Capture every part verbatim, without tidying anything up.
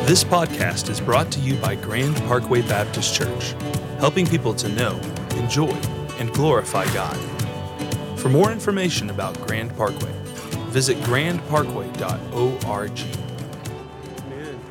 This podcast is brought to you by Grand Parkway Baptist Church, helping people to know, enjoy, and glorify God. For more information about Grand Parkway, visit grand parkway dot org. Amen.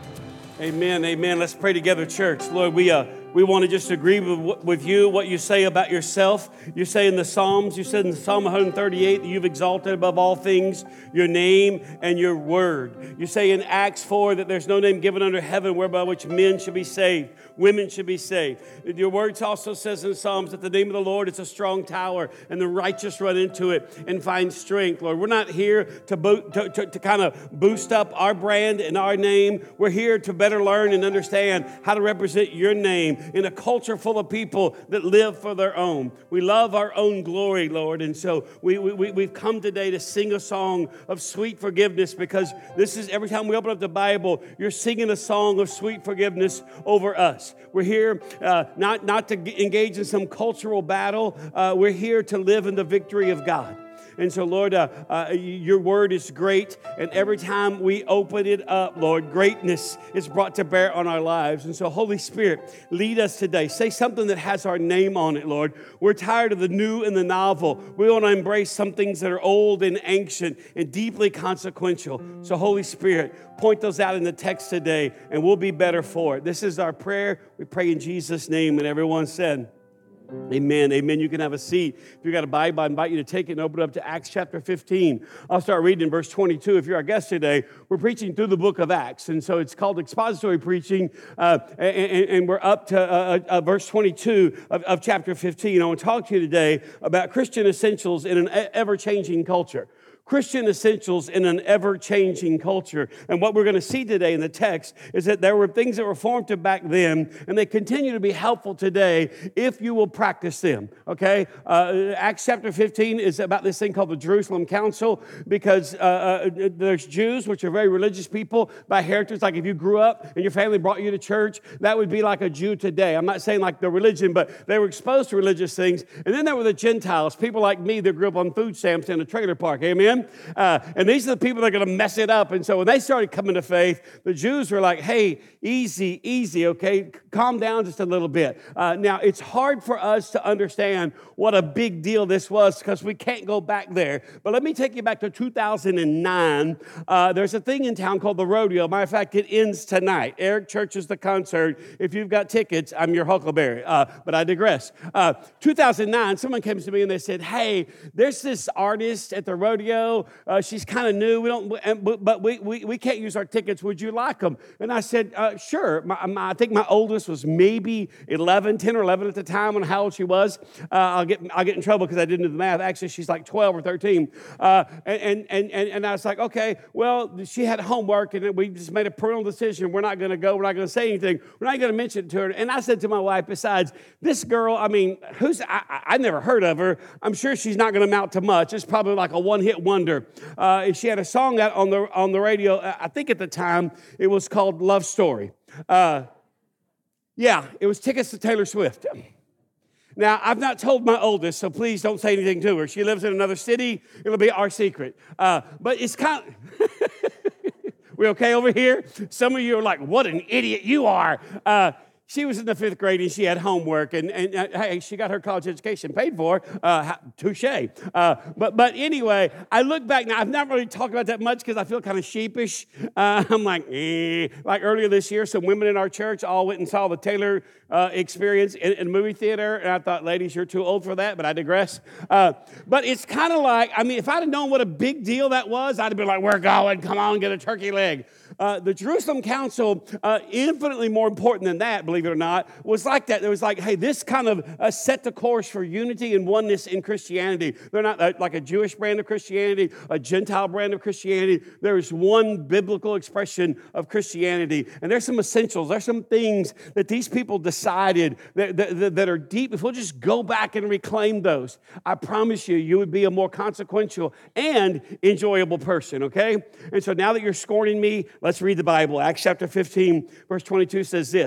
Amen. Amen. Let's pray together, church. Lord, we uh, we want to just agree with, with you, what you say about yourself. You say in the Psalms, you said in Psalm one thirty-eight that you've exalted above all things your name and your word. You say in Acts four that there's no name given under heaven whereby which men should be saved, women should be saved. Your words also says in Psalms that the name of the Lord is a strong tower and the righteous run into it and find strength. Lord, we're not here to, bo- to, to, to kind of boost up our brand and our name. We're here to better learn and understand how to represent your name in a culture full of people that live for their own. We love our own glory, Lord, and so we, we, we've come today to sing a song of sweet forgiveness, because this is every time we open up the Bible, you're singing a song of sweet forgiveness over us. We're here uh, not, not to engage in some cultural battle. Uh, we're here to live in the victory of God. And so, Lord, uh, uh, your word is great, and every time we open it up, Lord, greatness is brought to bear on our lives. And so, Holy Spirit, lead us today. Say something that has our name on it, Lord. We're tired of the new and the novel. We want to embrace some things that are old and ancient and deeply consequential. So, Holy Spirit, point those out in the text today, and we'll be better for it. This is our prayer. We pray in Jesus' name, and everyone said, amen. Amen. You can have a seat. If you've got a Bible, I invite you to take it and open it up to Acts chapter fifteen. I'll start reading in verse twenty-two. If you're our guest today, we're preaching through the book of Acts. And so it's called expository preaching. Uh, and, and we're up to uh, uh, verse twenty-two of, of chapter fifteen. I want to talk to you today about Christian essentials in an ever-changing culture. Christian essentials in an ever-changing culture. And what we're going to see today in the text is that there were things that were formative back then, and they continue to be helpful today if you will practice them, okay? Uh, Acts chapter fifteen is about this thing called the Jerusalem Council, because uh, uh, there's Jews, which are very religious people by heritage. Like if you grew up and your family brought you to church, that would be like a Jew today. I'm not saying like the religion, but they were exposed to religious things. And then there were the Gentiles, people like me that grew up on food stamps in a trailer park, amen? Uh, and these are the people that are going to mess it up. And so when they started coming to faith, the Jews were like, hey, easy, easy, okay? Calm down just a little bit. Uh, now, it's hard for us to understand what a big deal this was because we can't go back there. But let me take you back to two thousand nine. Uh, there's a thing in town called the Rodeo. Matter of fact, it ends tonight. Eric Church is the concert. If you've got tickets, I'm your Huckleberry. Uh, but I digress. Uh, two thousand nine, someone came to me and they said, hey, there's this artist at the rodeo. Uh, she's kind of new. We don't, but we, we we can't use our tickets. Would you like them? And I said, uh, sure. My, my, I think my oldest was maybe eleven, ten or eleven at the time on how old she was. Uh, I'll get I'll get in trouble because I didn't do the math. Actually, she's like twelve or thirteen. Uh, and, and, and, and I was like, okay, well, she had homework, and we just made a parental decision. We're not going to go. We're not going to say anything. We're not going to mention it to her. And I said to my wife, besides, this girl, I mean, who's I, I never heard of her. I'm sure she's not going to amount to much. It's probably like a one-hit wonder. Uh, she had a song out on the on the radio. I think at the time it was called Love Story. Uh, yeah, it was tickets to Taylor Swift. Now, I've not told my oldest, so please don't say anything to her. She lives in another city. It'll be our secret. Uh, but it's kind of... We okay over here? Some of you are like, what an idiot you are. Uh, She was in the fifth grade and she had homework, and, and uh, hey, she got her college education paid for. Uh, touche. Uh, but but anyway, I look back now. I've not really talked about that much because I feel kind of sheepish. Uh, I'm like, eh. Like earlier this year, some women in our church all went and saw the Taylor uh, Experience in, in a movie theater, and I thought, ladies, you're too old for that. But I digress. Uh, but it's kind of like, I mean, if I'd have known what a big deal that was, I'd have been like, we're going. Come on, get a turkey leg. Uh, the Jerusalem Council, uh, infinitely more important than that, believe it or not, was like that. It was like, hey, this kind of uh, set the course for unity and oneness in Christianity. They're not uh, like a Jewish brand of Christianity, a Gentile brand of Christianity. There is one biblical expression of Christianity. And there's some essentials. There's some things that these people decided that, that, that are deep. If we'll just go back and reclaim those, I promise you, you would be a more consequential and enjoyable person, okay? And so now that you're scorning me, let's read the Bible. Acts chapter fifteen, verse twenty-two says this.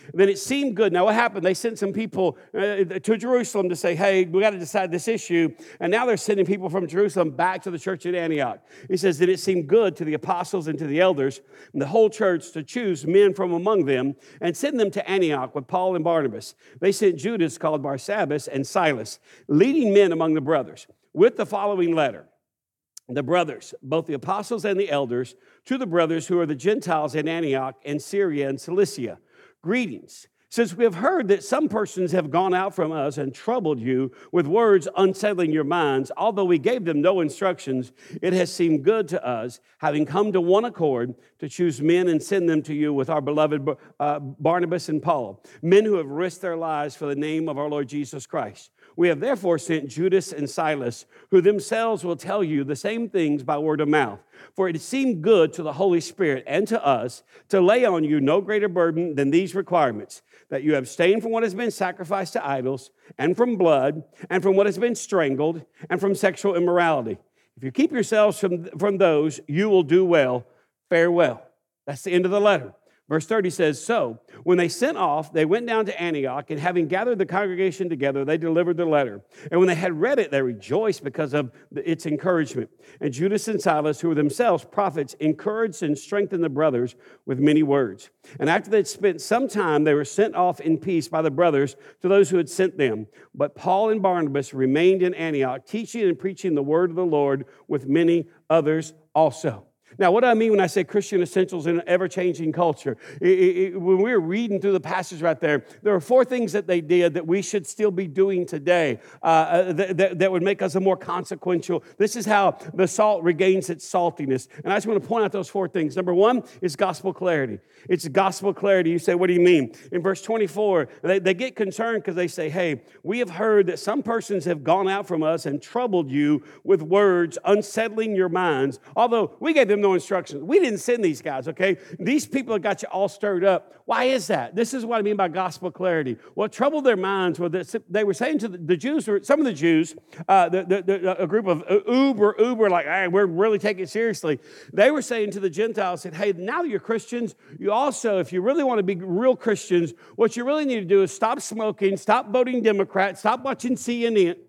Then it seemed good. Now what happened? They sent some people uh, to Jerusalem to say, hey, we got to decide this issue. And now they're sending people from Jerusalem back to the church at Antioch. He says that it seemed good to the apostles and to the elders and the whole church to choose men from among them and send them to Antioch with Paul and Barnabas. They sent Judas, called Barsabbas, and Silas, leading men among the brothers, with the following letter. The brothers, both the apostles and the elders, to the brothers who are the Gentiles in Antioch and Syria and Cilicia. Greetings. Since we have heard that some persons have gone out from us and troubled you with words unsettling your minds, although we gave them no instructions, it has seemed good to us, having come to one accord, to choose men and send them to you with our beloved uh, Barnabas and Paul, men who have risked their lives for the name of our Lord Jesus Christ. We have therefore sent Judas and Silas, who themselves will tell you the same things by word of mouth. For it seemed good to the Holy Spirit and to us to lay on you no greater burden than these requirements, that you abstain from what has been sacrificed to idols, and from blood, and from what has been strangled, and from sexual immorality. If you keep yourselves from, from those, you will do well. Farewell. That's the end of the letter. Verse thirty says, so when they sent off, they went down to Antioch, and having gathered the congregation together, they delivered the letter. And when they had read it, they rejoiced because of its encouragement. And Judas and Silas, who were themselves prophets, encouraged and strengthened the brothers with many words. And after they'd spent some time, they were sent off in peace by the brothers to those who had sent them. But Paul and Barnabas remained in Antioch, teaching and preaching the word of the Lord with many others also. Now, what do I mean when I say Christian essentials in an ever-changing culture? It, it, when we were reading through the passage right there, there are four things that they did that we should still be doing today uh, that, that, that would make us a more consequential. This is how the salt regains its saltiness. And I just want to point out those four things. Number one is gospel clarity. It's gospel clarity. You say, what do you mean? In verse twenty-four, they, they get concerned because they say, hey, we have heard that some persons have gone out from us and troubled you with words unsettling your minds, although we gave them no instructions. We didn't send these guys, okay? These people have got you all stirred up. Why is that? This is what I mean by gospel clarity. What troubled their minds was that they were saying to the, the Jews, or some of the Jews, uh, the, the, the, a group of uber, uber, like, hey, we're really taking it seriously. They were saying to the Gentiles, said, hey, now that you're Christians, you also, if you really want to be real Christians, what you really need to do is stop smoking, stop voting Democrat, stop watching C N N.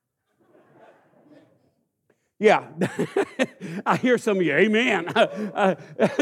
Yeah, I hear some of you, amen. Uh,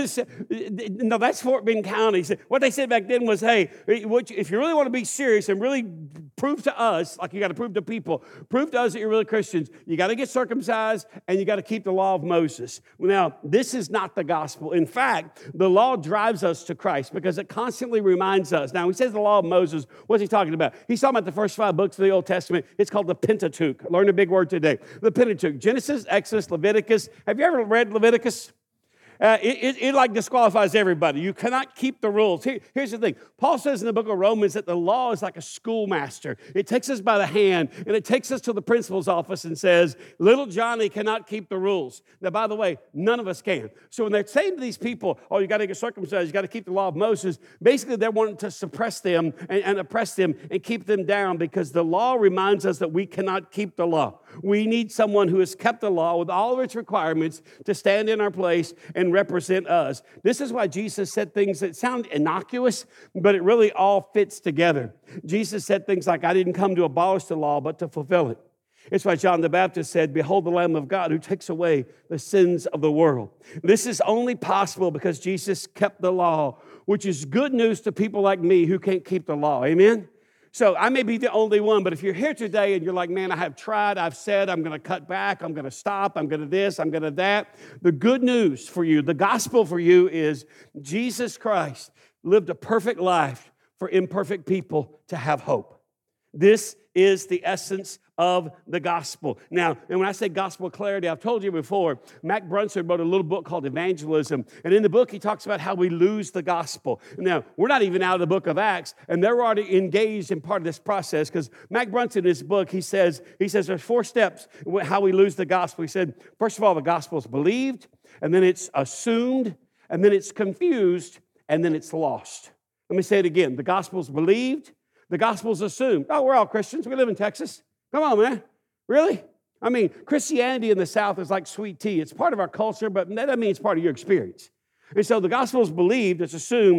no, that's Fort Bend County. What they said back then was, hey, if you really want to be serious and really prove to us, like you got to prove to people, prove to us that you're really Christians, you got to get circumcised and you got to keep the law of Moses. Now, this is not the gospel. In fact, the law drives us to Christ because it constantly reminds us. Now, he says the law of Moses. What's he talking about? He's talking about the first five books of the Old Testament. It's called the Pentateuch. Learn a big word today. The Pentateuch. Genesis, Exodus, Leviticus. Have you ever read Leviticus? Uh, it, it, it like disqualifies everybody. You cannot keep the rules. Here, here's the thing. Paul says in the book of Romans that the law is like a schoolmaster. It takes us by the hand, and it takes us to the principal's office and says, little Johnny cannot keep the rules. Now, by the way, none of us can. So when they're saying to these people, oh, you got to get circumcised, you got to keep the law of Moses, basically they're wanting to suppress them and, and oppress them and keep them down because the law reminds us that we cannot keep the law. We need someone who has kept the law with all of its requirements to stand in our place and represent us. This is why Jesus said things that sound innocuous, but it really all fits together. Jesus said things like, I didn't come to abolish the law, but to fulfill it. It's why John the Baptist said, behold the Lamb of God who takes away the sins of the world. This is only possible because Jesus kept the law, which is good news to people like me who can't keep the law. Amen? So I may be the only one, but if you're here today and you're like, man, I have tried, I've said, I'm going to cut back, I'm going to stop, I'm going to this, I'm going to that. The good news for you, the gospel for you is Jesus Christ lived a perfect life for imperfect people to have hope. This is the essence of the gospel. Now, and when I say gospel clarity, I've told you before, Mac Brunson wrote a little book called Evangelism. And in the book, he talks about how we lose the gospel. Now, we're not even out of the book of Acts, and they're already engaged in part of this process because Mac Brunson, in his book, he says, he says there's four steps how we lose the gospel. He said, first of all, the gospel is believed, and then it's assumed, and then it's confused, and then it's lost. Let me say it again. The gospel is believed, the gospel is assumed. Oh, we're all Christians. We live in Texas. Come on, man. Really? I mean, Christianity in the South is like sweet tea. It's part of our culture, but that doesn't mean it's part of your experience. And so the gospel is believed, it's assumed,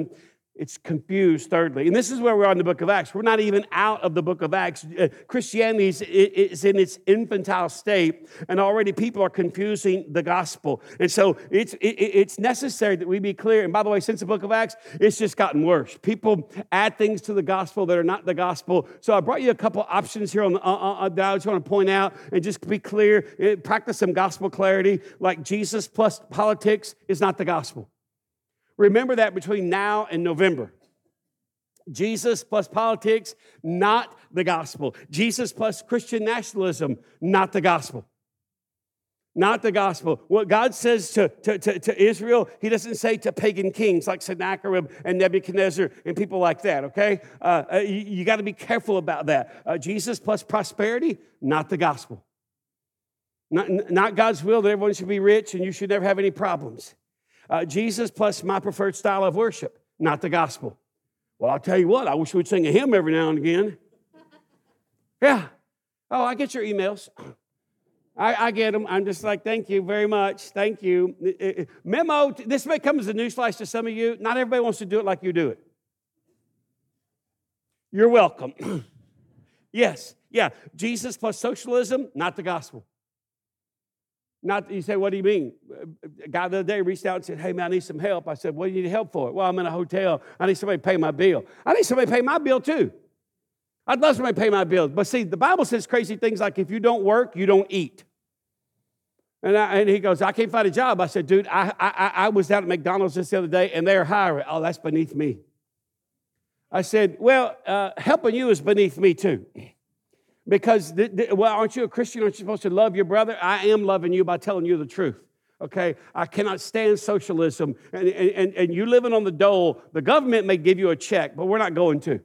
It's confused, thirdly. And this is where we are in the book of Acts. We're not even out of the book of Acts. Uh, Christianity is, is in its infantile state, and already people are confusing the gospel. And so it's, it, it's necessary that we be clear. And by the way, since the book of Acts, it's just gotten worse. People add things to the gospel that are not the gospel. So I brought you a couple options here on the, uh, uh, that I just want to point out and just be clear. Uh, practice some gospel clarity, like Jesus plus politics is not the gospel. Remember that between now and November. Jesus plus politics, not the gospel. Jesus plus Christian nationalism, not the gospel. Not the gospel. What God says to, to, to, to Israel, he doesn't say to pagan kings like Sennacherib and Nebuchadnezzar and people like that, okay? Uh, you you got to be careful about that. Uh, Jesus plus prosperity, not the gospel. Not, not God's will that everyone should be rich and you should never have any problems. Uh, Jesus plus my preferred style of worship, not the gospel. Well, I'll tell you what, I wish we'd sing a hymn every now and again. Yeah. Oh, I get your emails. I, I get them. I'm just like, thank you very much. Thank you. Memo, this may come as a newsflash to some of you. Not everybody wants to do it like you do it. You're welcome. Yes. Yeah. Jesus plus socialism, not the gospel. Not, you say, what do you mean? A guy the other day reached out and said, hey, man, I need some help. I said, what do you need help for? Well, I'm in a hotel. I need somebody to pay my bill. I need somebody to pay my bill, too. I'd love somebody to pay my bills. But see, the Bible says crazy things like if you don't work, you don't eat. And, I, and he goes, I can't find a job. I said, dude, I, I, I was out at McDonald's just the other day, and they're hiring. Oh, that's beneath me. I said, well, uh, helping you is beneath me, too. Because, th- th- well, aren't you a Christian? Aren't you supposed to love your brother? I am loving you by telling you the truth, okay? I cannot stand socialism. And, and, and you living on the dole, the government may give you a check, but we're not going to.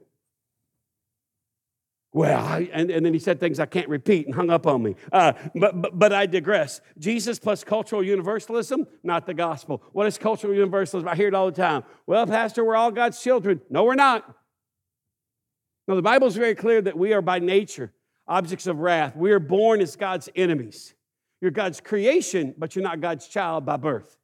Well, I, and, and then he said things I can't repeat and hung up on me. Uh, but, but, but I digress. Jesus plus cultural universalism, not the gospel. What is cultural universalism? I hear it all the time. Well, Pastor, we're all God's children. No, we're not. No, the Bible is very clear that we are by nature objects of wrath. We are born as God's enemies. You're God's creation, but you're not God's child by birth.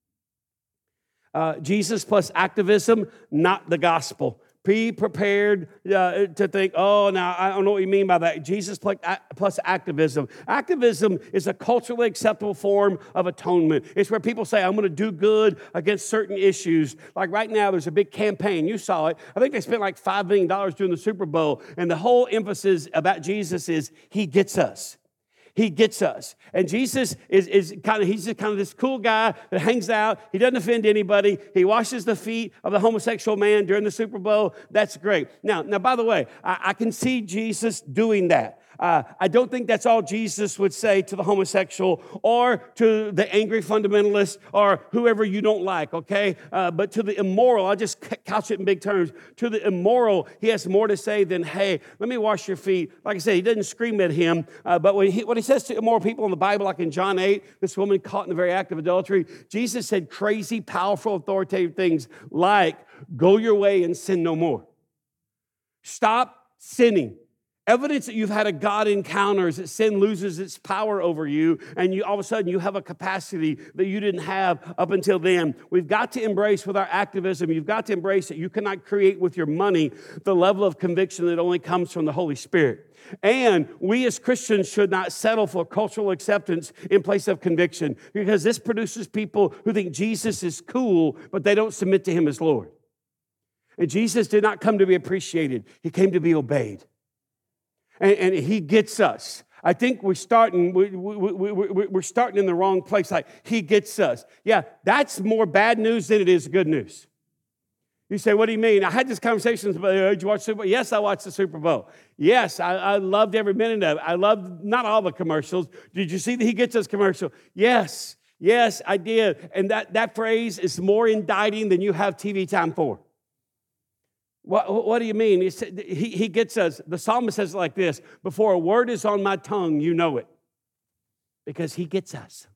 Uh, Jesus plus activism, not the gospel. Be prepared uh, to think, oh, now, I don't know what you mean by that. Jesus plus, plus activism. Activism is a culturally acceptable form of atonement. It's where people say, I'm going to do good against certain issues. Like right now, there's a big campaign. You saw it. I think they spent like five million dollars during the Super Bowl. And the whole emphasis about Jesus is he gets us. He gets us. And Jesus is, is kind of, he's just kind of this cool guy that hangs out. He doesn't offend anybody. He washes the feet of the homosexual man during the Super Bowl. That's great. Now, now by the way, I, I can see Jesus doing that. Uh, I don't think that's all Jesus would say to the homosexual or to the angry fundamentalist or whoever you don't like, okay? Uh, but to the immoral, I'll just couch it in big terms. To the immoral, he has more to say than, hey, let me wash your feet. Like I said, he doesn't scream at him. Uh, but when he, what he says to immoral people in the Bible, like in John eight, this woman caught in the very act of adultery, Jesus said crazy, powerful, authoritative things like, go your way and sin no more. Stop sinning. Evidence that you've had a God encounter is that sin loses its power over you, and you all of a sudden you have a capacity that you didn't have up until then. We've got to embrace with our activism, you've got to embrace that you cannot create with your money the level of conviction that only comes from the Holy Spirit. And we as Christians should not settle for cultural acceptance in place of conviction, because this produces people who think Jesus is cool, but they don't submit to him as Lord. And Jesus did not come to be appreciated. He came to be obeyed. And, and he gets us. I think we're starting, we, we, we, we, we're starting in the wrong place. Like, he gets us. Yeah, that's more bad news than it is good news. You say, what do you mean? I had this conversation about, did you watch the Super Bowl? Yes, I watched the Super Bowl. Yes, I, I loved every minute of it. I loved not all the commercials. Did you see the He Gets Us commercial? Yes, yes, I did. And that, that phrase is more indicting than you have T V time for. What, what do you mean? He, said, he, he gets us, the psalmist says it like this, before a word is on my tongue, you know it. Because he gets us.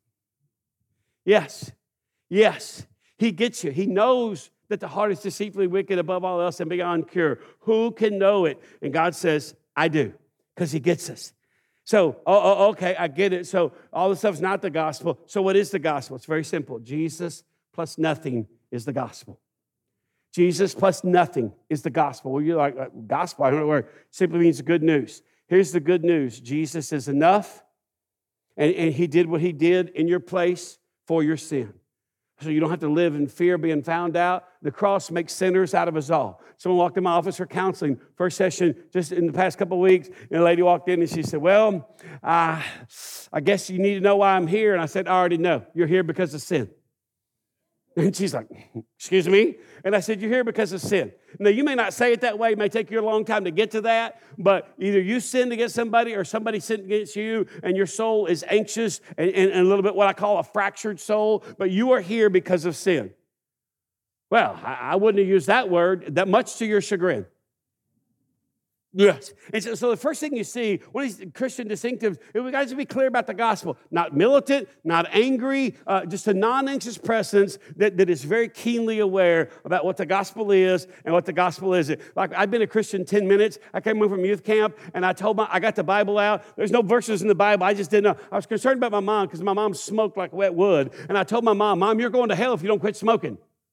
Yes, yes, he gets you. He knows that the heart is deceitfully wicked above all else and beyond cure. Who can know it? And God says, I do, because he gets us. So, oh, oh, okay, I get it. So all this stuff's not the gospel. So what is the gospel? It's very simple. Jesus plus nothing is the gospel. Jesus plus nothing is the gospel. Well, you're like, gospel, I don't know where. It simply means good news. Here's the good news. Jesus is enough, and, and he did what he did in your place for your sin. So you don't have to live in fear of being found out. The cross makes sinners out of us all. Someone walked in my office for counseling, first session just in the past couple of weeks, and a lady walked in and she said, well, uh, I guess you need to know why I'm here. And I said, I already know. You're here because of sin. And she's like, excuse me? And I said, you're here because of sin. Now, you may not say it that way. It may take you a long time to get to that. But either you sinned against somebody or somebody sinned against you, and your soul is anxious and, and, and a little bit what I call a fractured soul. But you are here because of sin. Well, I, I wouldn't have used that word that much to your chagrin. Yes. And so, so the first thing you see, one of these Christian distinctives, is we got to be clear about the gospel. Not militant, not angry, uh, just a non-anxious presence that, that is very keenly aware about what the gospel is and what the gospel isn't. Like, I've been a Christian ten minutes. I came home from youth camp, and I told my, I got the Bible out. There's no verses in the Bible. I just didn't know. I was concerned about my mom because my mom smoked like wet wood. And I told my mom, Mom, you're going to hell if you don't quit smoking.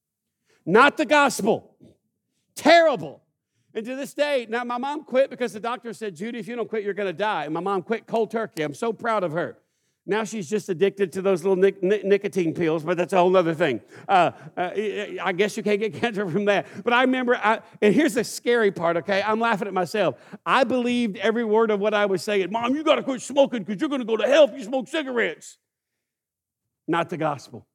Not the gospel. Terrible. And to this day, now my mom quit because the doctor said, Judy, if you don't quit, you're going to die. And my mom quit cold turkey. I'm so proud of her. Now she's just addicted to those little nic- nic- nicotine pills, but that's a whole other thing. Uh, uh, I guess you can't get cancer from that. But I remember, I, and here's the scary part, okay? I'm laughing at myself. I believed every word of what I was saying. Mom, you got to quit smoking because you're going to go to hell if you smoke cigarettes. Not the gospel.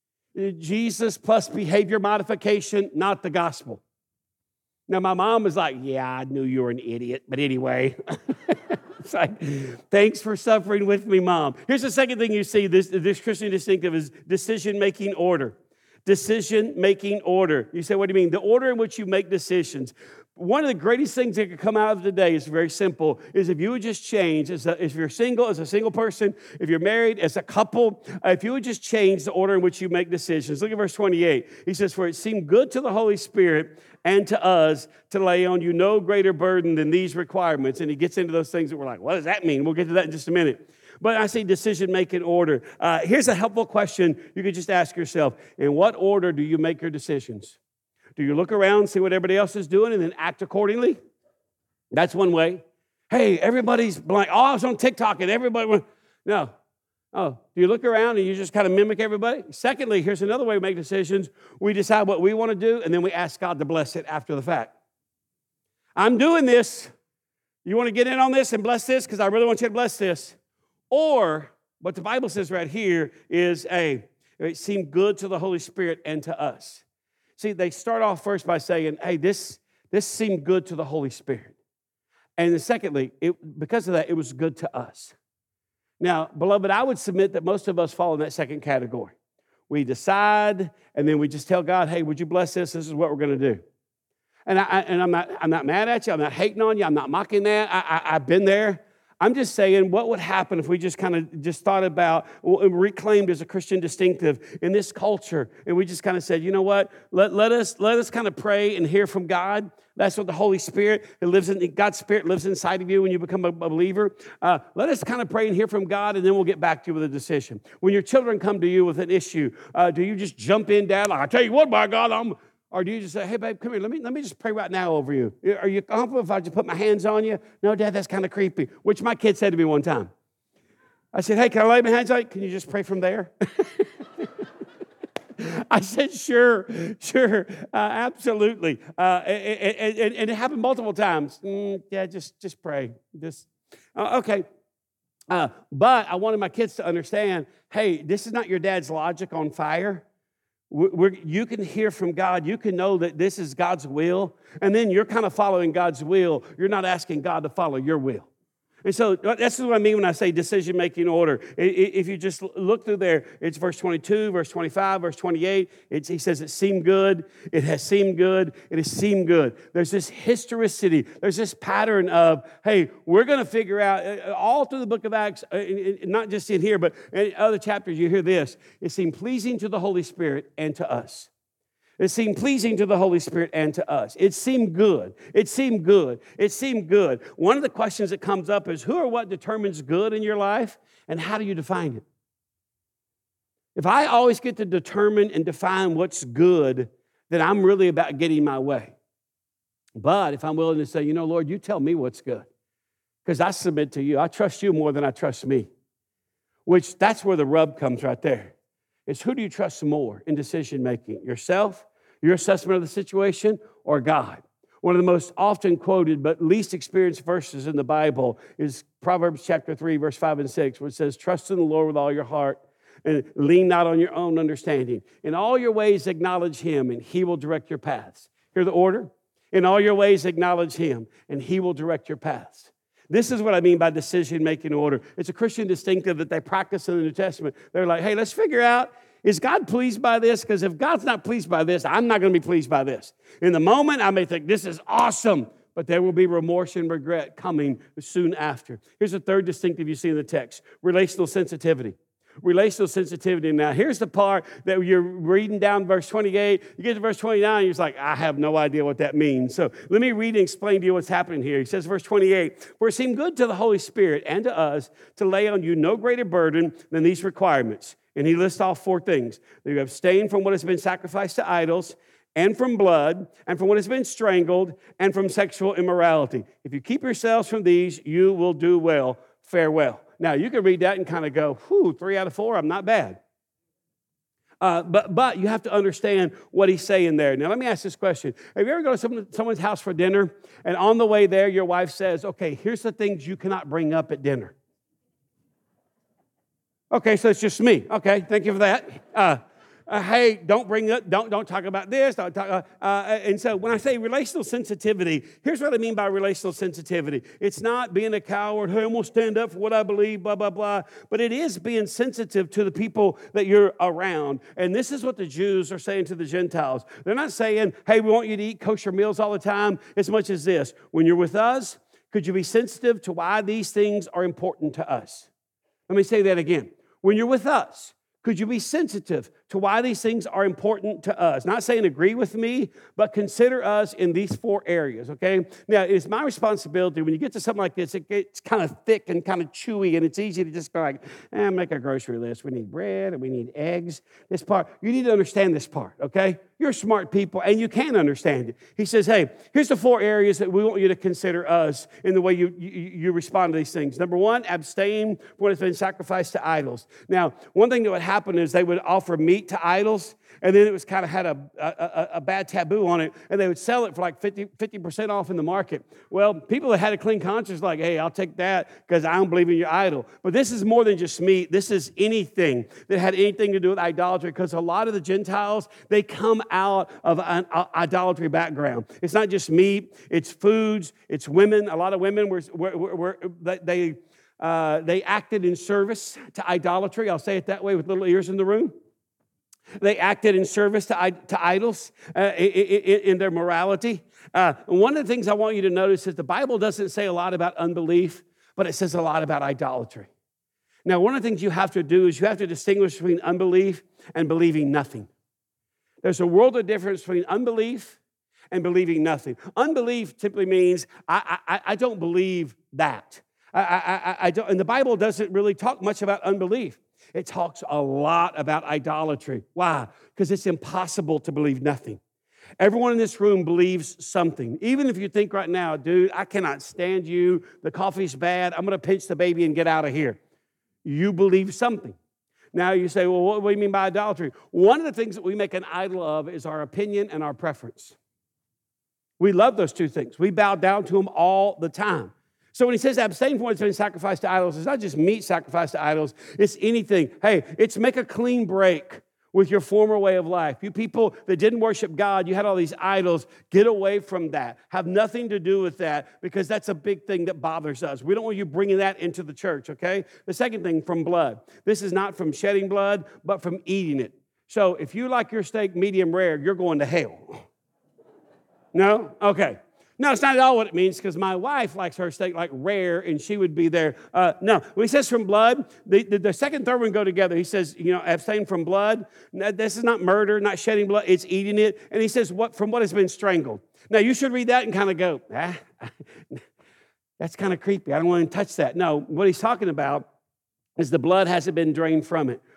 Jesus plus behavior modification, not the gospel. Now, my mom was like, yeah, I knew you were an idiot. But anyway, it's like, thanks for suffering with me, Mom. Here's the second thing you see, this, this Christian distinctive is decision-making order. Decision-making order. You say, what do you mean? The order in which you make decisions. One of the greatest things that could come out of today is very simple, is if you would just change, as a, if you're single, as a single person, if you're married, as a couple, uh, if you would just change the order in which you make decisions. Look at verse twenty-eight. He says, for it seemed good to the Holy Spirit and to us to lay on you no greater burden than these requirements. And he gets into those things that we're like, what does that mean? We'll get to that in just a minute. But I say decision-making order. Uh, here's a helpful question you could just ask yourself. In what order do you make your decisions? Do you look around, see what everybody else is doing, and then act accordingly? That's one way. Hey, everybody's like, oh, I was on TikTok, and everybody went. No. Oh, do you look around and you just kind of mimic everybody? Secondly, here's another way we make decisions. We decide what we want to do, and then we ask God to bless it after the fact. I'm doing this. You want to get in on this and bless this? Because I really want you to bless this. Or, what the Bible says right here is, a, it seemed good to the Holy Spirit and to us. See, they start off first by saying, hey, this, this seemed good to the Holy Spirit. And then secondly, it, because of that, it was good to us. Now, beloved, I would submit that most of us fall in that second category. We decide, and then we just tell God, hey, would you bless this? This is what we're going to do. And, I, and I'm, not, I'm not mad at you. I'm not hating on you. I'm not mocking that. I, I, I've been there. I'm just saying, what would happen if we just kind of just thought about, reclaimed as a Christian distinctive in this culture, and we just kind of said, you know what, let, let us let us kind of pray and hear from God. That's what the Holy Spirit, it lives in, God's Spirit lives inside of you when you become a believer. Uh, let us kind of pray and hear from God, and then we'll get back to you with a decision. When your children come to you with an issue, uh, do you just jump in, Dad, like, I tell you what, by God, I'm... Or do you just say, hey, babe, come here, let me, let me just pray right now over you. Are you comfortable if I just put my hands on you? No, Dad, that's kind of creepy, which my kid said to me one time. I said, hey, can I lay my hands on you? Can you just pray from there? I said, sure, sure, uh, absolutely. Uh, and, and, and it happened multiple times. Mm, yeah, just, just pray. Just uh, okay. Uh, but I wanted my kids to understand, hey, this is not your dad's logic on fire. We're, you can hear from God. You can know that this is God's will. And then you're kind of following God's will. You're not asking God to follow your will. And so that's what I mean when I say decision-making order. If you just look through there, it's verse twenty-two, verse twenty-five, verse twenty-eight. It's, he says it seemed good. It has seemed good. It has seemed good. There's this historicity. There's this pattern of, hey, we're going to figure out, all through the book of Acts, not just in here, but in other chapters, you hear this. It seemed pleasing to the Holy Spirit and to us. It seemed pleasing to the Holy Spirit and to us. It seemed good. It seemed good. It seemed good. One of the questions that comes up is, who or what determines good in your life, and how do you define it? If I always get to determine and define what's good, then I'm really about getting my way. But if I'm willing to say, you know, Lord, you tell me what's good, because I submit to you. I trust you more than I trust me, which that's where the rub comes right there. It's who do you trust more in decision making? Yourself, your assessment of the situation, or God? One of the most often quoted but least experienced verses in the Bible is Proverbs chapter three, verse five and six, where it says, trust in the Lord with all your heart and lean not on your own understanding. In all your ways acknowledge him, and he will direct your paths. Hear the order? In all your ways acknowledge him, and he will direct your paths. This is what I mean by decision-making order. It's a Christian distinctive that they practice in the New Testament. They're like, hey, let's figure out, is God pleased by this? Because if God's not pleased by this, I'm not going to be pleased by this. In the moment, I may think, this is awesome, but there will be remorse and regret coming soon after. Here's the third distinctive you see in the text, relational sensitivity. Relational sensitivity. Now, here's the part that you're reading down verse twenty-eight. You get to verse twenty-nine, you're just like, I have no idea what that means. So let me read and explain to you what's happening here. He says, verse twenty-eight, for it seemed good to the Holy Spirit and to us to lay on you no greater burden than these requirements. And he lists off four things. That you abstain from what has been sacrificed to idols, and from blood, and from what has been strangled, and from sexual immorality. If you keep yourselves from these, you will do well. Farewell. Now, you can read that and kind of go, whew, three out of four, I'm not bad. Uh, but but you have to understand what he's saying there. Now, let me ask this question. Have you ever gone to someone, someone's house for dinner, and on the way there, your wife says, okay, here's the things you cannot bring up at dinner. Okay, so it's just me. Okay, thank you for that. Uh, Uh, hey, don't bring up, don't don't talk about this. Don't talk, uh, uh, and so when I say relational sensitivity, here's what I mean by relational sensitivity. It's not being a coward. Hey, I'm going to stand up for what I believe, blah, blah, blah. But it is being sensitive to the people that you're around. And this is what the Jews are saying to the Gentiles. They're not saying, hey, we want you to eat kosher meals all the time, as much as this. When you're with us, could you be sensitive to why these things are important to us? Let me say that again. When you're with us, could you be sensitive to why these things are important to us? Not saying agree with me, but consider us in these four areas, okay? Now, it's my responsibility when you get to something like this, it gets kind of thick and kind of chewy, and it's easy to just go like, eh, make a grocery list. We need bread, and we need eggs. This part, you need to understand this part, okay? You're smart people, and you can understand it. He says, hey, here's the four areas that we want you to consider us in the way you, you, you respond to these things. Number one, abstain from what has been sacrificed to idols. Now, one thing that would happen is they would offer meat to idols, and then it was kind of had a, a, a bad taboo on it, and they would sell it for like fifty percent off in the market. Well, people that had a clean conscience like, hey, I'll take that because I don't believe in your idol. But this is more than just meat. This is anything that had anything to do with idolatry, because a lot of the Gentiles, they come out of an idolatry background. It's not just meat. It's foods. It's women. A lot of women were, were, were, were they, uh, they acted in service to idolatry. I'll say it that way with little ears in the room. They acted in service to, to idols uh, in, in their morality. Uh, one of the things I want you to notice is the Bible doesn't say a lot about unbelief, but it says a lot about idolatry. Now, one of the things you have to do is you have to distinguish between unbelief and believing nothing. There's a world of difference between unbelief and believing nothing. Unbelief simply means I, I, I don't believe that. I, I, I don't, and the Bible doesn't really talk much about unbelief. It talks a lot about idolatry. Why? Because it's impossible to believe nothing. Everyone in this room believes something. Even if you think right now, dude, I cannot stand you. The coffee's bad. I'm going to pinch the baby and get out of here. You believe something. Now you say, well, what do you mean by idolatry? One of the things that we make an idol of is our opinion and our preference. We love those two things. We bow down to them all the time. So when he says abstain from what's been sacrificed to idols, it's not just meat sacrificed to idols. It's anything. Hey, it's make a clean break with your former way of life. You people that didn't worship God, you had all these idols. Get away from that. Have nothing to do with that, because that's a big thing that bothers us. We don't want you bringing that into the church, okay? The second thing, from blood. This is not from shedding blood, but from eating it. So if you like your steak medium rare, you're going to hell. No? Okay. No, it's not at all what it means, because my wife likes her steak like rare, and she would be there. Uh, no, when he says from blood, the, the, the second and third one go together. He says, you know, abstain from blood. This is not murder, not shedding blood. It's eating it. And he says, what from what has been strangled. Now, you should read that and kind of go, ah, that's kind of creepy. I don't want to touch that. No, what he's talking about is the blood hasn't been drained from it.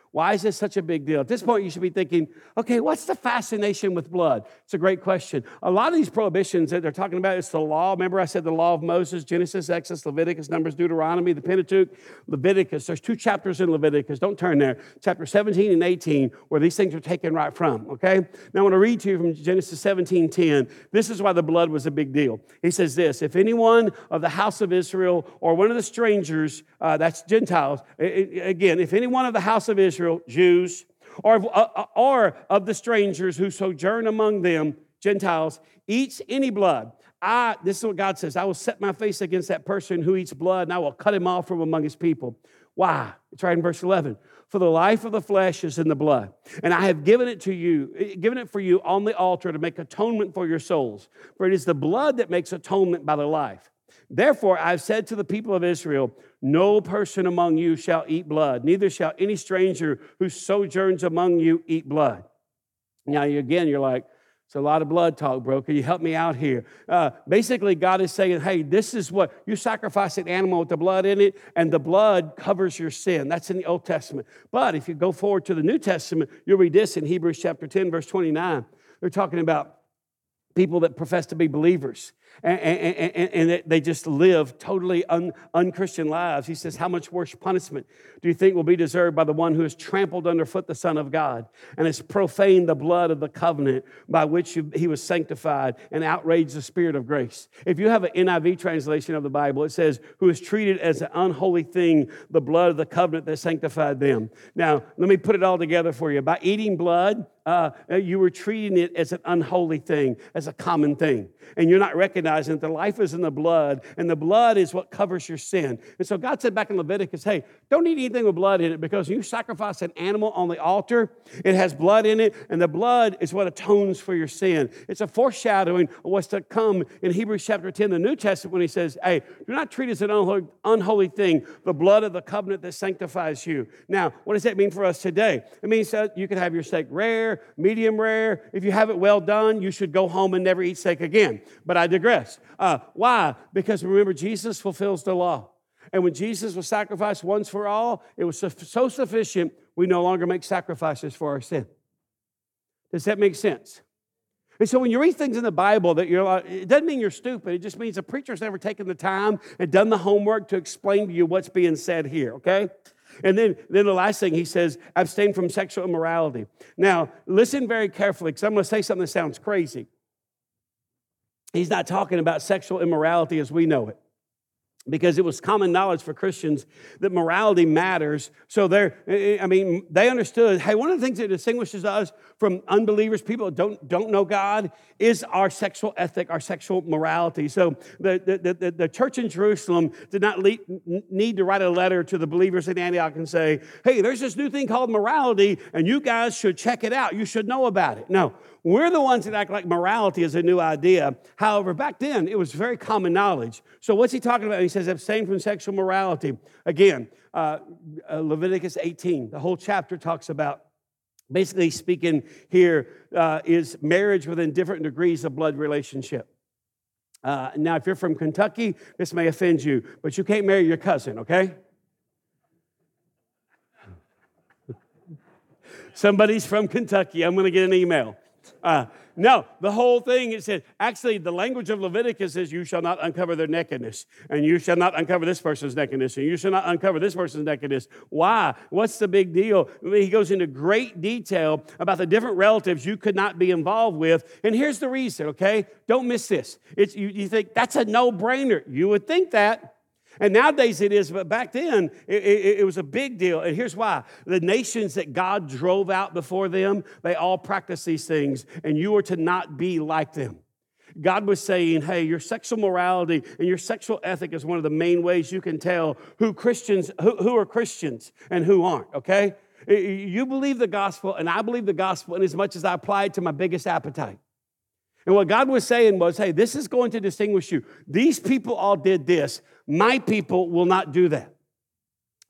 Why is this such a big deal? At this point, you should be thinking, okay, what's the fascination with blood? It's a great question. A lot of these prohibitions that they're talking about, it's the law. Remember I said the law of Moses, Genesis, Exodus, Leviticus, Numbers, Deuteronomy, the Pentateuch, Leviticus. There's two chapters in Leviticus. Don't turn there. Chapter seventeen and eighteen, where these things are taken right from, okay? Now I want to read to you from Genesis seventeen ten. This is why the blood was a big deal. He says this, if anyone of the house of Israel or one of the strangers, uh, that's Gentiles, again, if anyone of the house of Israel, Jews, or, uh, or of the strangers who sojourn among them, Gentiles, eats any blood, I, this is what God says, I will set my face against that person who eats blood, and I will cut him off from among his people. Why? It's right in verse eleven. For the life of the flesh is in the blood, and I have given it to you, given it for you on the altar to make atonement for your souls. For it is the blood that makes atonement by the life. Therefore, I've said to the people of Israel, no person among you shall eat blood, neither shall any stranger who sojourns among you eat blood. Now, again, you're like, it's a lot of blood talk, bro. Can you help me out here? Uh, basically, God is saying, hey, this is what, you sacrifice an animal with the blood in it, and the blood covers your sin. That's in the Old Testament. But if you go forward to the New Testament, you'll read this in Hebrews chapter ten, verse twenty-nine. They're talking about people that profess to be believers, and, and, and, and they just live totally un, un-Christian lives. He says, how much worse punishment do you think will be deserved by the one who has trampled underfoot the Son of God and has profaned the blood of the covenant by which he was sanctified and outraged the Spirit of grace? If you have an N I V translation of the Bible, it says, who has treated as an unholy thing the blood of the covenant that sanctified them. Now, let me put it all together for you. By eating blood, Uh, you were treating it as an unholy thing, as a common thing. And you're not recognizing that the life is in the blood, and the blood is what covers your sin. And so God said back in Leviticus, hey, don't eat anything with blood in it, because when you sacrifice an animal on the altar, it has blood in it, and the blood is what atones for your sin. It's a foreshadowing of what's to come in Hebrews chapter ten, the New Testament, when he says, hey, do not treat it as an unholy, unholy thing, the blood of the covenant that sanctifies you. Now, what does that mean for us today? It means that you can have your steak rare, medium rare. If you have it well done, you should go home and never eat steak again. But I digress. Uh, why? Because remember, Jesus fulfills the law. And when Jesus was sacrificed once for all, it was so sufficient, we no longer make sacrifices for our sin. Does that make sense? And so when you read things in the Bible that you're like, it doesn't mean you're stupid. It just means the preacher's never taken the time and done the homework to explain to you what's being said here, okay? And then, then the last thing he says, abstain from sexual immorality. Now, listen very carefully, because I'm going to say something that sounds crazy. He's not talking about sexual immorality as we know it, because it was common knowledge for Christians that morality matters. So they're, I mean, they understood, hey, one of the things that distinguishes us from unbelievers, people that don't, don't know God, is our sexual ethic, our sexual morality. So the, the, the, the church in Jerusalem did not lead, need to write a letter to the believers in Antioch and say, hey, there's this new thing called morality, and you guys should check it out. You should know about it. No, we're the ones that act like morality is a new idea. However, back then, it was very common knowledge. So what's he talking about? He says, abstain from sexual morality. Again, uh, uh, Leviticus eighteen, the whole chapter talks about, basically speaking here, uh, is marriage within different degrees of blood relationship. Uh, now, if you're from Kentucky, this may offend you, but you can't marry your cousin, okay? Somebody's from Kentucky. I'm going to get an email. Uh, no, the whole thing, it says, actually, the language of Leviticus is you shall not uncover their nakedness, and you shall not uncover this person's nakedness, and you shall not uncover this person's nakedness. Why? What's the big deal? I mean, he goes into great detail about the different relatives you could not be involved with, and here's the reason, okay? Don't miss this. It's, you, you think, that's a no-brainer. You would think that. And nowadays it is, but back then it, it, it was a big deal. And here's why. The nations that God drove out before them, they all practiced these things, and you are to not be like them. God was saying, hey, your sexual morality and your sexual ethic is one of the main ways you can tell who Christians, who, who are Christians and who aren't, okay? You believe the gospel, and I believe the gospel in as much as I apply it to my biggest appetite. And what God was saying was, hey, this is going to distinguish you. These people all did this. My people will not do that.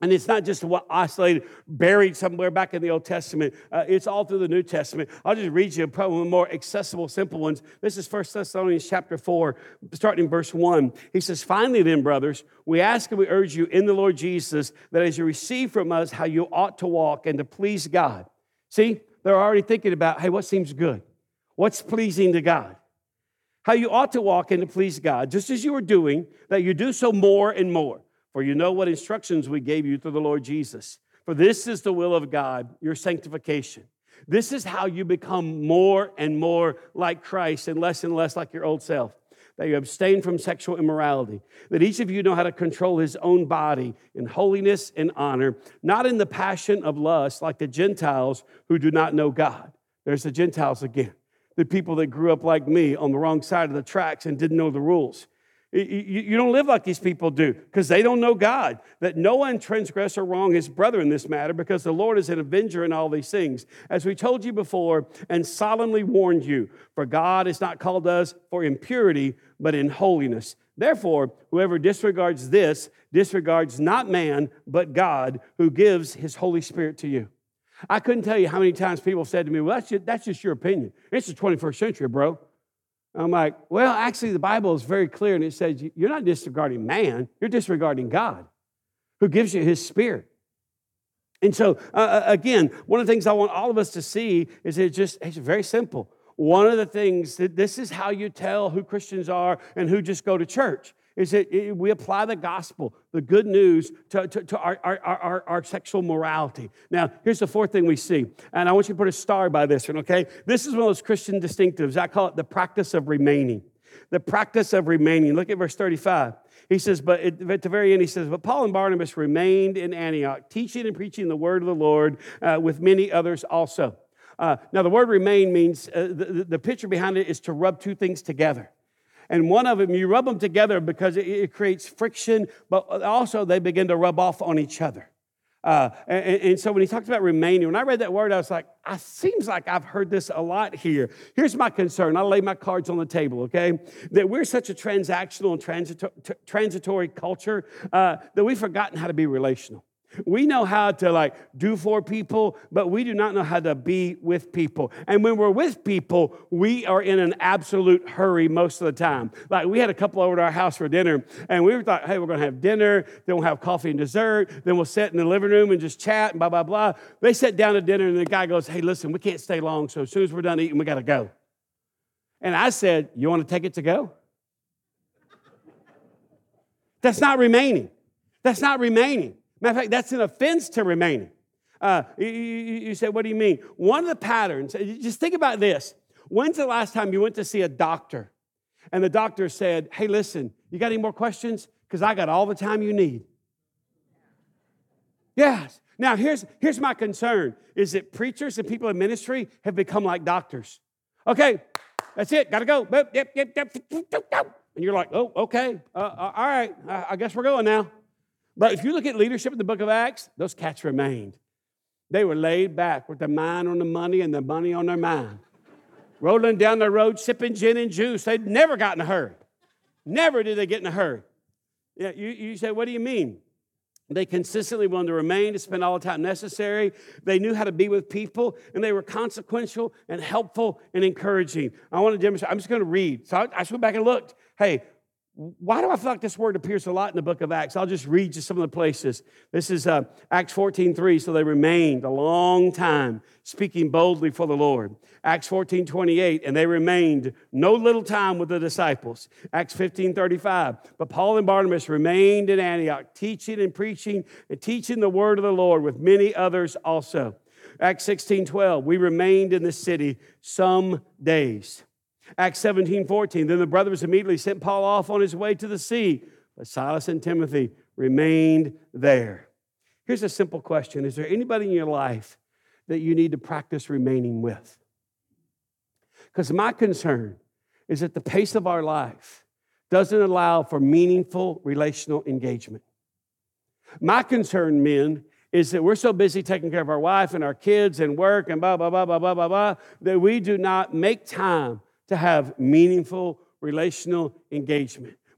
And it's not just what isolated, buried somewhere back in the Old Testament. Uh, it's all through the New Testament. I'll just read you probably more accessible, simple ones. This is First Thessalonians chapter four, starting in verse one. He says, finally then, brothers, we ask and we urge you in the Lord Jesus that as you receive from us how you ought to walk and to please God. See, they're already thinking about, hey, what seems good? What's pleasing to God? How you ought to walk and to please God, just as you are doing, that you do so more and more. For you know what instructions we gave you through the Lord Jesus. For this is the will of God, your sanctification. This is how you become more and more like Christ and less and less like your old self. That you abstain from sexual immorality. That each of you know how to control his own body in holiness and honor, not in the passion of lust like the Gentiles who do not know God. There's the Gentiles again. The people that grew up like me on the wrong side of the tracks and didn't know the rules. You don't live like these people do because they don't know God. That no one transgress or wrong his brother in this matter because the Lord is an avenger in all these things. As we told you before and solemnly warned you, for God has not called us for impurity, but in holiness. Therefore, whoever disregards this, disregards not man, but God, who gives his Holy Spirit to you. I couldn't tell you how many times people said to me, well, that's just, that's just your opinion. It's the twenty-first century, bro. I'm like, well, actually, the Bible is very clear, and it says you're not disregarding man, you're disregarding God, who gives you his Spirit. And so, uh, again, one of the things I want all of us to see is it's just, it's very simple. One of the things, that this is how you tell who Christians are and who just go to church, is that we apply the gospel, the good news, to, to, to our, our, our, our sexual morality. Now, here's the fourth thing we see, and I want you to put a star by this one, okay? This is one of those Christian distinctives. I call it the practice of remaining. The practice of remaining. Look at verse thirty-five. He says, but at the very end, he says, but Paul and Barnabas remained in Antioch, teaching and preaching the word of the Lord uh, with many others also. Uh, now, the word remain means, uh, the, the picture behind it is to rub two things together. And one of them, you rub them together because it, it creates friction, but also they begin to rub off on each other. Uh, and, and so when he talks about remaining, when I read that word, I was like, it seems like I've heard this a lot here. Here's my concern. I'll lay my cards on the table, okay? That we're such a transactional and transito- t- transitory culture uh, that we've forgotten how to be relational. We know how to like do for people, but we do not know how to be with people. And when we're with people, we are in an absolute hurry most of the time. Like we had a couple over to our house for dinner, and we thought, hey, we're going to have dinner, then we'll have coffee and dessert, then we'll sit in the living room and just chat and blah, blah, blah. They sat down to dinner, and the guy goes, hey, listen, we can't stay long, so as soon as we're done eating, we got to go. And I said, you want to take it to go? That's not remaining. That's not remaining. Matter of fact, that's an offense to remaining. Uh, you, you, you say, what do you mean? One of the patterns, just think about this. When's the last time you went to see a doctor and the doctor said, hey, listen, you got any more questions? Because I got all the time you need. Yes. Now, here's, here's my concern, is that preachers and people in ministry have become like doctors. Okay, that's it. Got to go. Yep, yep, yep, yep. And you're like, oh, okay. Uh, uh, all right. I, I guess we're going now. But if you look at leadership in the book of Acts, those cats remained. They were laid back with their mind on the money and the money on their mind. Rolling down the road, sipping gin and juice. They'd never got in a hurry. Never did they get in a hurry. Yeah, you, you say, what do you mean? They consistently wanted to remain, to spend all the time necessary. They knew how to be with people, and they were consequential and helpful and encouraging. I want to demonstrate. I'm just going to read. So I, I just went back and looked. Hey, why do I feel like this word appears a lot in the book of Acts? I'll just read you some of the places. This is uh, Acts fourteen three. So they remained a long time, speaking boldly for the Lord. Acts fourteen twenty-eight, and they remained no little time with the disciples. Acts fifteen thirty-five, but Paul and Barnabas remained in Antioch, teaching and preaching and teaching the word of the Lord with many others also. Acts sixteen twelve, we remained in the city some days. Acts seventeen fourteen, then the brothers immediately sent Paul off on his way to the sea, but Silas and Timothy remained there. Here's a simple question. Is there anybody in your life that you need to practice remaining with? Because my concern is that the pace of our life doesn't allow for meaningful relational engagement. My concern, men, is that we're so busy taking care of our wife and our kids and work and blah, blah, blah, blah, blah, blah, blah, that we do not make time to have meaningful relational engagement.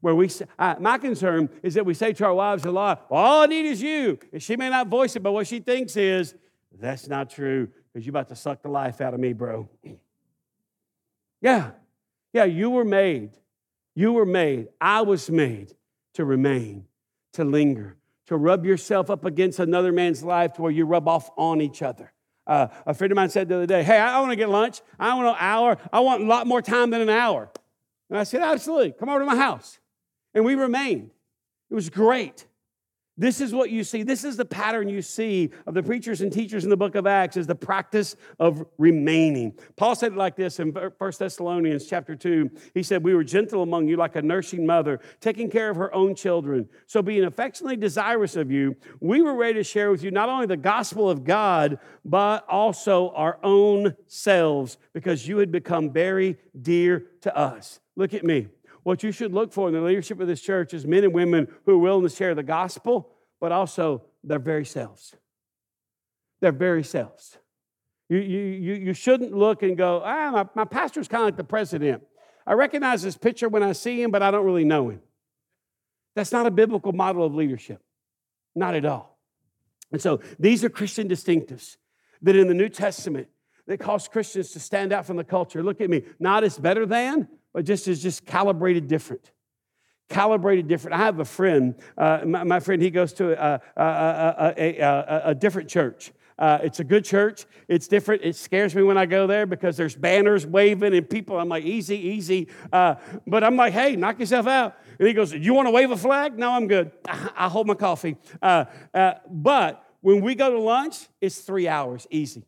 Where we, uh, my concern is that we say to our wives a lot, well, all I need is you. And she may not voice it, but what she thinks is, that's not true, because you're about to suck the life out of me, bro. Yeah, yeah, you were made. You were made. I was made to remain, to linger, to rub yourself up against another man's life to where you rub off on each other. Uh, a friend of mine said the other day, hey, I want to get lunch. I want an hour. I want a lot more time than an hour. And I said, absolutely. Come over to my house. And we remained. It was great. This is what you see. This is the pattern you see of the preachers and teachers in the book of Acts, is the practice of remaining. Paul said it like this in First Thessalonians chapter two. He said, we were gentle among you like a nursing mother, taking care of her own children. So being affectionately desirous of you, we were ready to share with you not only the gospel of God, but also our own selves, because you had become very dear to us. Look at me. What you should look for in the leadership of this church is men and women who are willing to share the gospel, but also their very selves. Their very selves. You, you, you, you shouldn't look and go, ah, my, my pastor's kind of like the president. I recognize this picture when I see him, but I don't really know him. That's not a biblical model of leadership. Not at all. And so these are Christian distinctives that in the New Testament that cause Christians to stand out from the culture. Look at me. Not as better than, but just as just calibrated different. Calibrated different. I have a friend, uh, my, my friend, he goes to a, a, a, a, a, a different church. Uh, it's a good church. It's different. It scares me when I go there because there's banners waving and people. I'm like, easy, easy. Uh, but I'm like, hey, knock yourself out. And he goes, you want to wave a flag? No, I'm good. I'll hold my coffee. Uh, uh, but when we go to lunch, it's three hours, easy.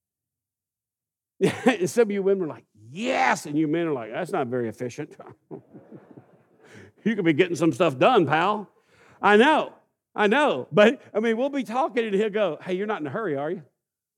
And some of you women are like, yes. And you men are like, that's not very efficient. You could be getting some stuff done, pal. I know. I know. But, I mean, we'll be talking and he'll go, hey, you're not in a hurry, are you?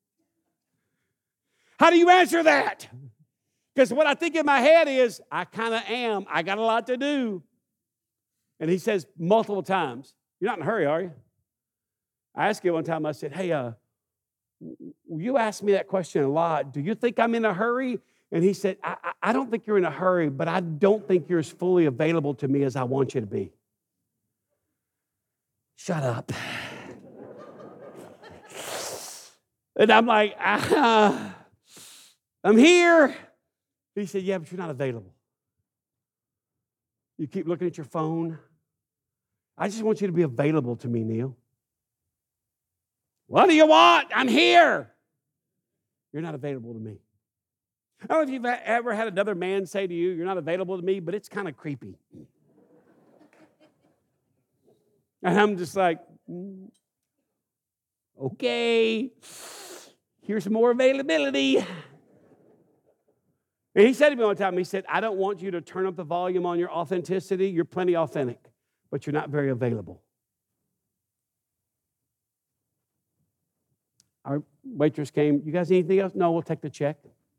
How do you answer that? Because what I think in my head is, I kind of am. I got a lot to do. And he says multiple times, you're not in a hurry, are you? I asked him one time, I said, hey, uh, you ask me that question a lot. Do you think I'm in a hurry? And he said, I, I don't think you're in a hurry, but I don't think you're as fully available to me as I want you to be. Shut up. And I'm like, ah, I'm here. He said, yeah, but you're not available. You keep looking at your phone. I just want you to be available to me, Neil. What do you want? I'm here. You're not available to me. I don't know if you've ever had another man say to you, you're not available to me, but it's kind of creepy. And I'm just like, mm, okay, here's some more availability. And he said to me one time, he said, I don't want you to turn up the volume on your authenticity. You're plenty authentic, but you're not very available. Our waitress came, you guys need anything else? No, we'll take the check.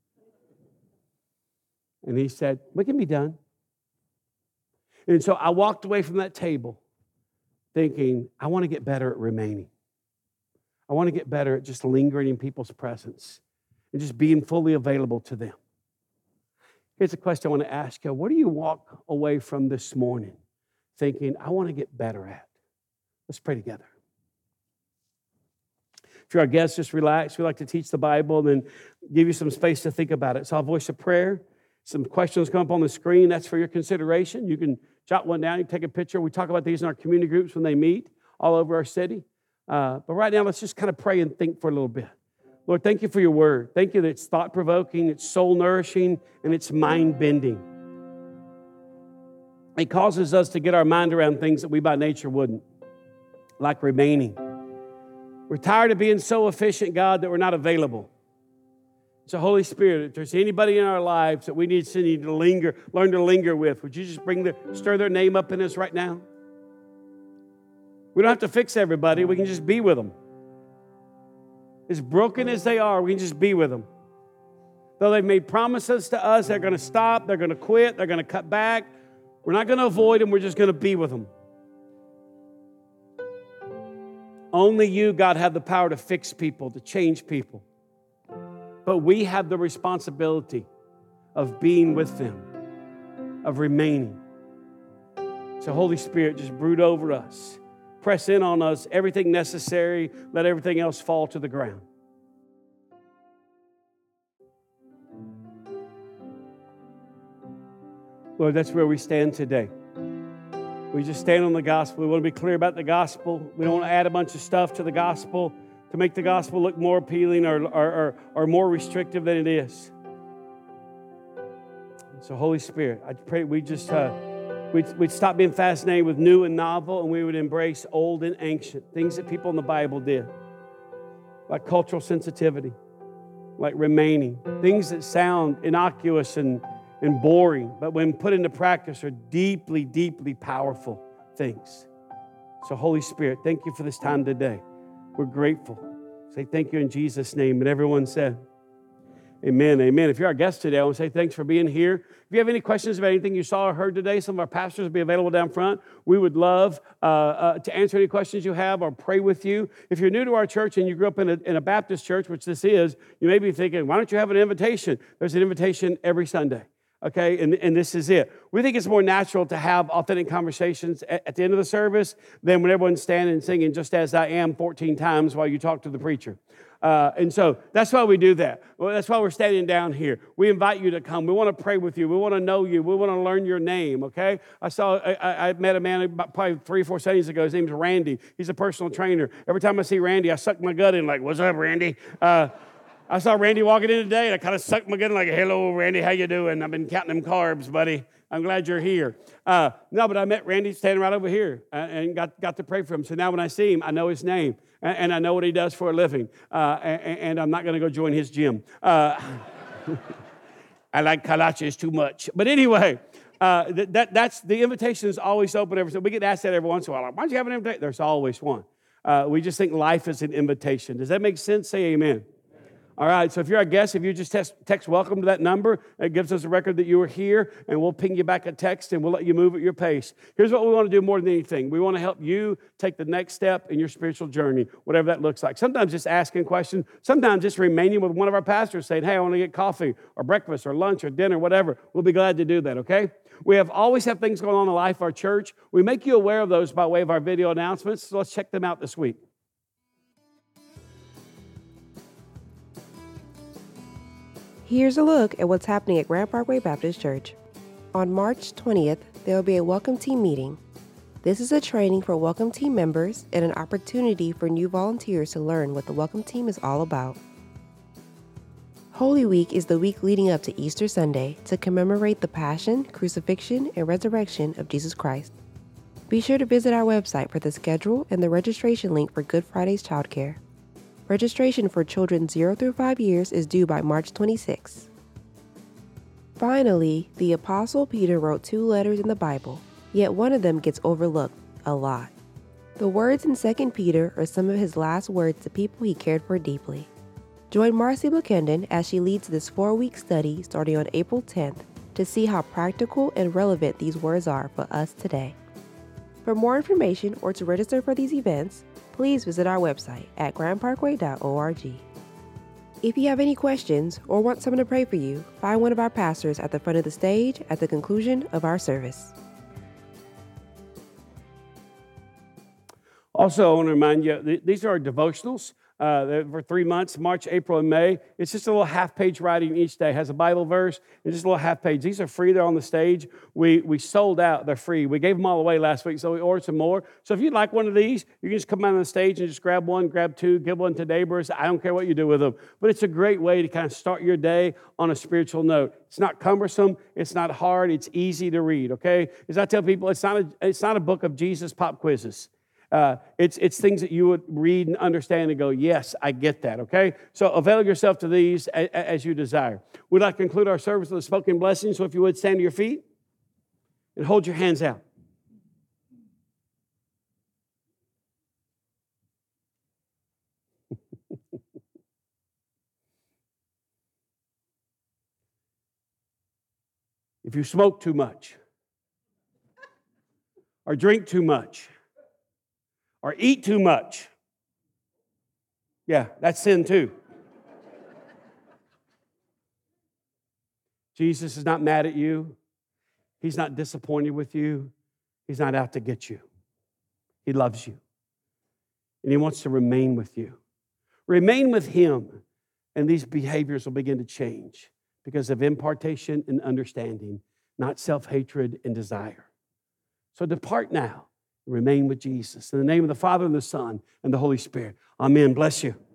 And he said, we can be done. And so I walked away from that table thinking, I want to get better at remaining. I want to get better at just lingering in people's presence and just being fully available to them. Here's a question I want to ask you. What do you walk away from this morning thinking, I want to get better at? Let's pray together. If you're our guest, just relax. We like to teach the Bible and then give you some space to think about it. So I'll voice a prayer. Some questions come up on the screen. That's for your consideration. You can jot one down. You can take a picture. We talk about these in our community groups when they meet all over our city. Uh, but right now, let's just kind of pray and think for a little bit. Lord, thank you for your word. Thank you that it's thought-provoking, it's soul-nourishing, and it's mind-bending. It causes us to get our mind around things that we by nature wouldn't, like remaining. We're tired of being so efficient, God, that we're not available. So, Holy Spirit, if there's anybody in our lives that we need to, need to linger, learn to linger with, would you just bring the, stir their name up in us right now? We don't have to fix everybody. We can just be with them. As broken as they are, we can just be with them. Though they've made promises to us, they're going to stop, they're going to quit, they're going to cut back. We're not going to avoid them. We're just going to be with them. Only you, God, have the power to fix people, to change people. But we have the responsibility of being with them, of remaining. So Holy Spirit, just brood over us. Press in on us, everything necessary. Let everything else fall to the ground. Lord, that's where we stand today. We just stand on the gospel. We want to be clear about the gospel. We don't want to add a bunch of stuff to the gospel to make the gospel look more appealing or, or, or, or more restrictive than it is. So, Holy Spirit, I pray we just uh, we'd, we'd stop being fascinated with new and novel, and we would embrace old and ancient, things that people in the Bible did, like cultural sensitivity, like remaining, things that sound innocuous and and boring, but when put into practice are deeply, deeply powerful things. So Holy Spirit, thank you for this time today. We're grateful. Say thank you in Jesus' name. And everyone said, amen, amen. If you're our guest today, I want to say thanks for being here. If you have any questions about anything you saw or heard today, some of our pastors will be available down front. We would love uh, uh, to answer any questions you have or pray with you. If you're new to our church and you grew up in a, in a Baptist church, which this is, you may be thinking, why don't you have an invitation? There's an invitation every Sunday. Okay, and, and this is it. We think it's more natural to have authentic conversations at, at the end of the service than when everyone's standing and singing Just As I Am fourteen times while you talk to the preacher. Uh, and so that's why we do that. Well, that's why we're standing down here. We invite you to come. We want to pray with you. We want to know you. We want to learn your name, okay? I saw, I, I met a man about probably three or four Sundays ago. His name's Randy. He's a personal trainer. Every time I see Randy, I suck my gut in like, what's up, Randy? Uh, I saw Randy walking in today, and I kind of sucked my gut in like, hello, Randy, how you doing? I've been counting them carbs, buddy. I'm glad you're here. Uh, no, but I met Randy standing right over here uh, and got, got to pray for him. So now when I see him, I know his name, and, and I know what he does for a living, uh, and, and I'm not going to go join his gym. Uh, I like kolaches too much. But anyway, uh, that, that's the invitation is always open. Every, so we get asked that every once in a while. Like, why don't you have an invitation? There's always one. Uh, we just think life is an invitation. Does that make sense? Say amen. All right, so if you're a guest, if you just text, text welcome to that number, it gives us a record that you were here, and we'll ping you back a text, and we'll let you move at your pace. Here's what we want to do more than anything. We want to help you take the next step in your spiritual journey, whatever that looks like. Sometimes just asking questions. Sometimes just remaining with one of our pastors saying, hey, I want to get coffee or breakfast or lunch or dinner, whatever. We'll be glad to do that, okay? We have always have things going on in the life of our church. We make you aware of those by way of our video announcements, so let's check them out this week. Here's a look at what's happening at Grand Parkway Baptist Church. On March twentieth, there will be a Welcome Team meeting. This is a training for Welcome Team members and an opportunity for new volunteers to learn what the Welcome Team is all about. Holy Week is the week leading up to Easter Sunday to commemorate the Passion, Crucifixion, and Resurrection of Jesus Christ. Be sure to visit our website for the schedule and the registration link for Good Friday's childcare. Registration for children zero through five years is due by March twenty-sixth. Finally, the Apostle Peter wrote two letters in the Bible, yet one of them gets overlooked a lot. The words in Second Peter are some of his last words to people he cared for deeply. Join Marcy Buchanan as she leads this four-week study starting on April tenth to see how practical and relevant these words are for us today. For more information or to register for these events, please visit our website at grand parkway dot org. If you have any questions or want someone to pray for you, find one of our pastors at the front of the stage at the conclusion of our service. Also, I want to remind you, th- these are our devotionals. Uh, for three months, March, April, and May. It's just a little half-page writing each day. It has a Bible verse and just a little half-page. These are free. They're on the stage. We we sold out. They're free. We gave them all away last week, so we ordered some more. So if you'd like one of these, you can just come out on the stage and just grab one, grab two, give one to neighbors. I don't care what you do with them. But it's a great way to kind of start your day on a spiritual note. It's not cumbersome. It's not hard. It's easy to read, okay? As I tell people, it's not a, it's not a book of Jesus pop quizzes. Uh, it's it's things that you would read and understand and go, yes, I get that, okay? So avail yourself to these as, as you desire. We'd like to conclude our service with a spoken blessing, so if you would, stand to your feet and hold your hands out. If you smoke too much or drink too much, or eat too much. Yeah, that's sin too. Jesus is not mad at you. He's not disappointed with you. He's not out to get you. He loves you. And He wants to remain with you. Remain with Him, and these behaviors will begin to change because of impartation and understanding, not self-hatred and desire. So depart now and remain with Jesus. In the name of the Father, and the Son, and the Holy Spirit. Amen. Bless you.